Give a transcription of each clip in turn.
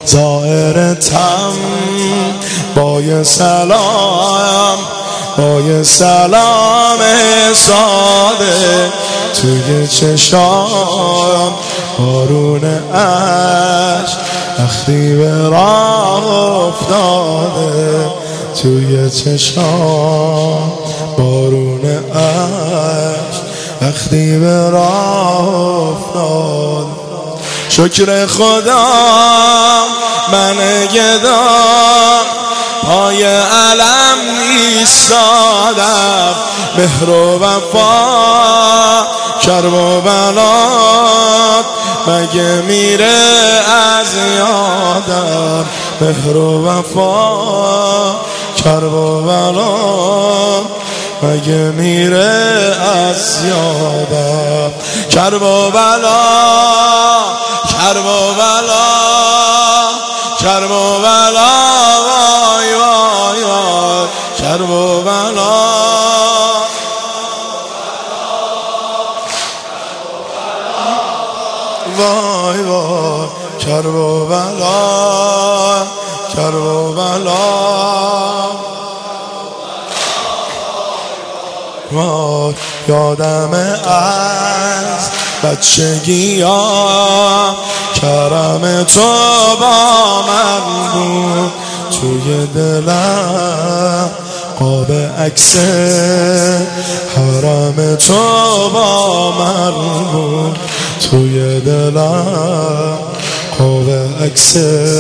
ظاهرتم با یه سلام، با یه سلام ساده توی چشام بارون عشق وقتی به راه افتاده، توی چشام بارون عشق وقتی به راه افتاده. شکر خدا من گدا پای علم ایستادم، مهر و وفا کرب و بلات مگه میره از یادم، مهر و وفا کرب و بلات مگه میره از یادم. کرب و بلا، کرب و بلا، کرب و بلا، وای وای وای، کرب و بلا، وای وای، کرب و بلا، کرب و بلا، وای. یادم از بچگی ها کرم تو با من بود، توی دلم قاب عکس حرم تو با من بود، توی دلم قاب عکس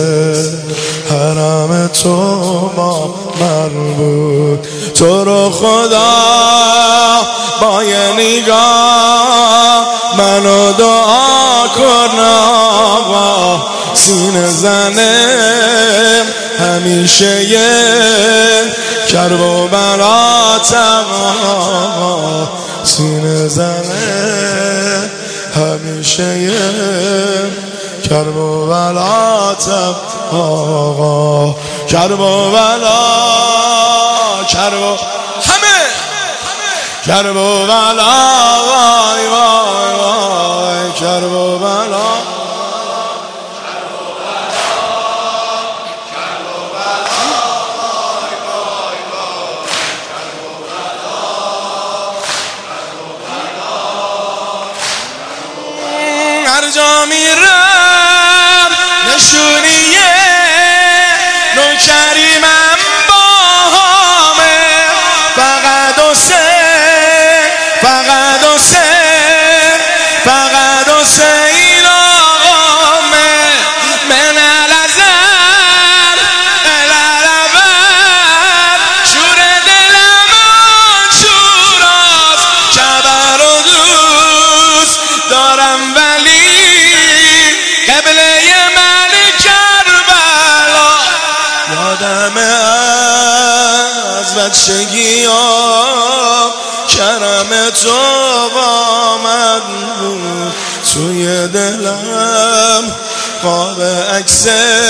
حرم تو با من بود. تو رو خدا با یه نگاه منو دعا کن آقا، سینه زنم همیشه یه کرب و بلاتم آقا، سینه زنم همیشه یه کرب و بلاتم آقا. کرب و بلا، کرب و کرب و بلا، وای وای وای، کرب و بلا، هر جا میرم نشونیه نوکریمم باهامه، فقط حسین، فقط حسین، فقط حسین آقامه. من الازل الالبر شور دلم شوراست، جبر و دوست دارم ولی قبله من کربلا. یادم از بچگی ها کرم تو با من بود، توی دلم قاب عکس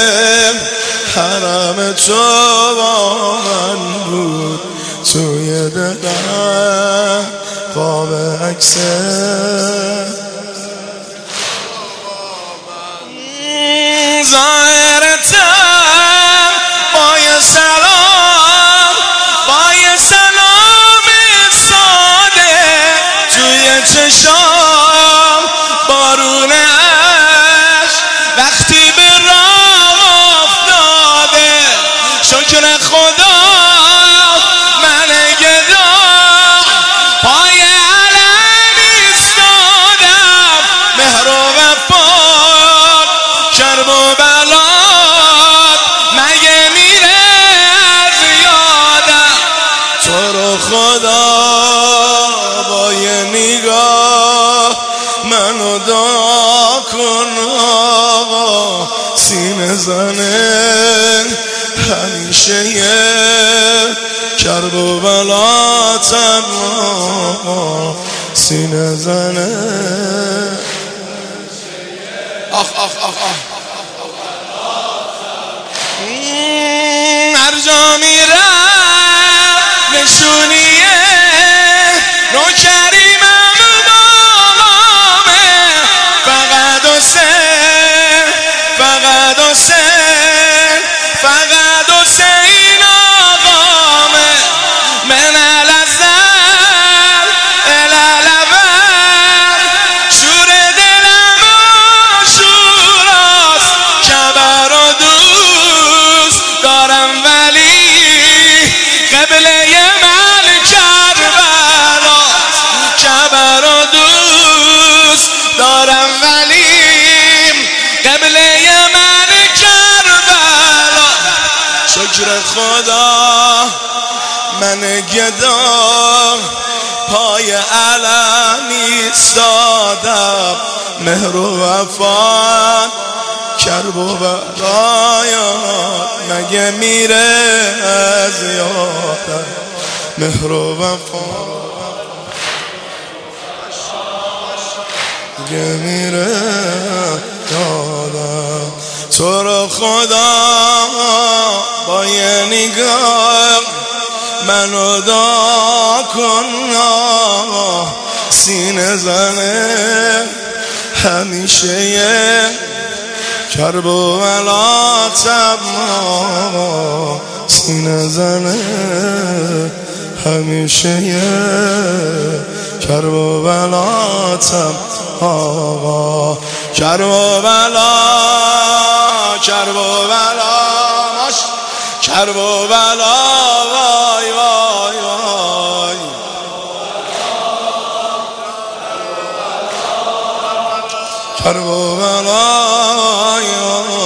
حرم تو با من بود، توی دلم قاب عکس ظاهرتم با یه سلام، با یه سلام ساده توی چشام بارون عشق وقتی به راه افتاده. شکر خدا من گدا پای علم ایستادم، مهر و وفا کرب و بلات مگه میره از یادم. تو رو خدا با یه نگاه منو دعا کن آقا، سینه زنه همیشه یه کرب و بلاتم آقا، سینه زنه. آخ آخ آخ آخ، هر جا میرم نشونیه نوکریمم باغامه، فقط حسین، فقط حسین، شکر خدا من گدا پای علم ایستادم، مهر و وفا کرب و بلایات مگه میره از یادم، مهر و وفا مگه میره یادم. تو رو خدا با یه نگاه منو دعا کن، سینه زنه همیشه یه کرب و بلاتم، سینه زنه همیشه یه کرب و بلاتم آقا. کرب و بلا کرب و بلا کرب و بلا وای وای وای، کرب و بلا